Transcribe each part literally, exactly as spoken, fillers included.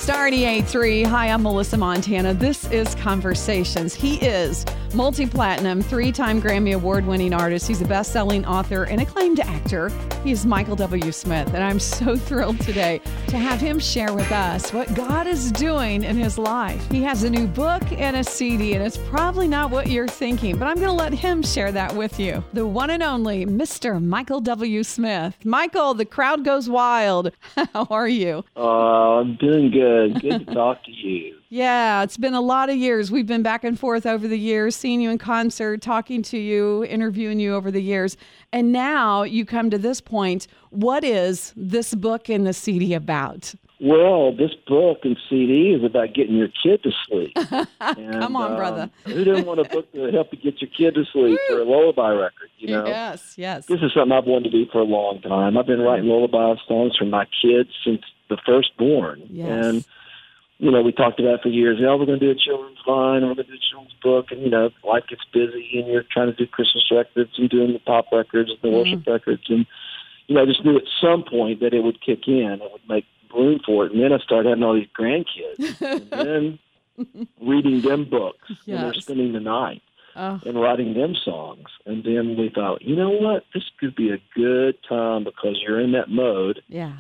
Star eighty-eight point three. Hi, I'm Melissa Montana. This is Conversations. He is multi-platinum, three-time Grammy Award-winning artist. He's a best-selling author and acclaimed actor. He is Michael W. Smith, and I'm so thrilled today to have him share with us what God is doing in his life. He has a new book and a C D, and it's probably not what you're thinking, but I'm going to let him share that with you. The one and only Mister Michael W. Smith. Michael, the crowd goes wild. How are you? Uh, I'm doing good. Good to talk to you. Yeah, it's been a lot of years. We've been back and forth over the years, seeing you in concert, talking to you, interviewing you over the years. And now you come to this point. What is this book and the C D about? Well, this book and C D is about getting your kid to sleep. And, Come on, um, brother. Who doesn't want a book to help you get your kid to sleep for a lullaby record, you know? Yes, yes. This is something I've wanted to do for a long time. I've been writing lullaby songs for my kids since the firstborn. Yes. And, you know, we talked about it for years. Oh, we're going to do a children's line, or we're going to do a children's book. And, you know, life gets busy, and you're trying to do Christmas records and doing the pop records and the Mm-hmm. worship records. And, you know, I just knew at some point that it would kick in. It would make room for it. And then I started having all these grandkids. And then reading them books when they're Yes. spending the night. Oh. And writing them songs. And then we thought, you know what? This could be a good time because you're in that mode. Yeah.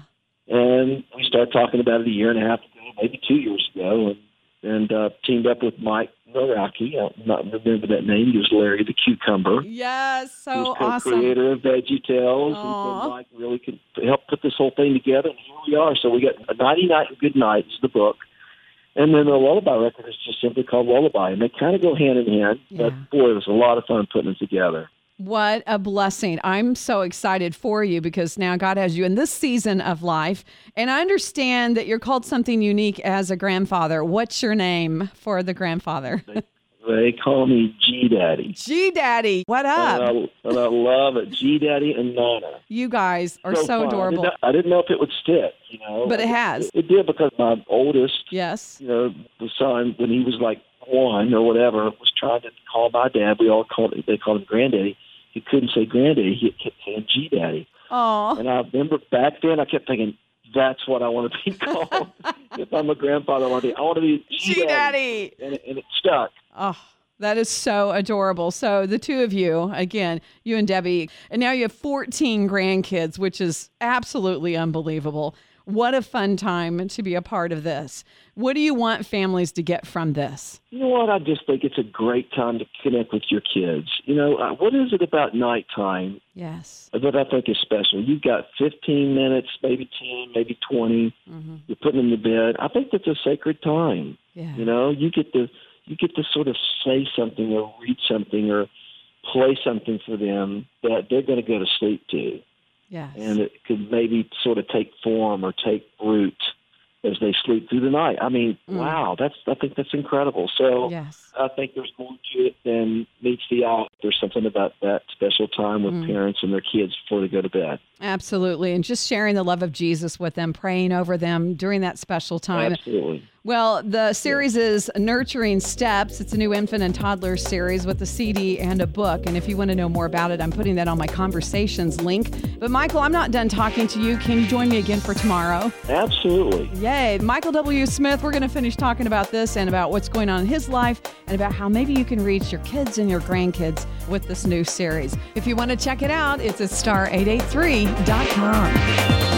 And we started talking about it a year and a half ago, maybe two years ago, and and uh, teamed up with Mike Noraki. I don't not remember that name. He was Larry the Cucumber. Yes, so He was awesome. co-creator of Veggie Tales. Aw. And so Mike really could help put this whole thing together. And here we are. So we got A Nighty Night and Good Night is the book. And then the lullaby record is just simply called Lullaby. And they kind of go hand in hand. Yeah. But, boy, it was a lot of fun putting it together. What a blessing. I'm so excited for you because now God has you in this season of life. And I understand that you're called something unique as a grandfather. What's your name for the grandfather? They, they call me G-Daddy. G-Daddy. What up? And I, and I love it. G-Daddy and Nana. You guys are so, fun. adorable. I didn't, know, I didn't know if it would stick, you know. But it has. It, it did because my oldest, Yes. you know, the son, when he was like one or whatever, was trying to call my dad. We all called it, they called him Granddaddy. He couldn't say Granddaddy. He kept saying G-Daddy. Oh. And I remember back then, I kept thinking, that's what I want to be called. If I'm a grandfather, I want to be, I want to be G-Daddy. G-Daddy. And it, and it stuck. Oh, that is so adorable. So the two of you, again, you and Debbie, and now you have fourteen grandkids, which is absolutely unbelievable. What a fun time to be a part of this. What do you want families to get from this? You know what? I just think it's a great time to connect with your kids. You know, uh, what is it about nighttime Yes. that I think is special? You've got fifteen minutes, maybe ten, maybe twenty. Mm-hmm. You're putting them to bed. I think that's a sacred time. Yeah. You know, you get to you get to sort of say something or read something or play something for them that they're going to go to sleep to. Yes. And it could maybe sort of take form or take root as they sleep through the night. I mean, Mm. wow, that's I think that's incredible. So Yes. I think there's more to it than meets the eye. There's something about that special time with Mm. parents and their kids before they go to bed. Absolutely. And just sharing the love of Jesus with them, praying over them during that special time. Absolutely. Well, the series is Nurturing Steps. It's a new infant and toddler series with a C D and a book. And if you want to know more about it, I'm putting that on my Conversations link. But Michael, I'm not done talking to you. Can you join me again for tomorrow? Absolutely. Yay. Michael W. Smith, we're going to finish talking about this and about what's going on in his life and about how maybe you can reach your kids and your grandkids with this new series. If you want to check it out, it's at star eight eight three dot com.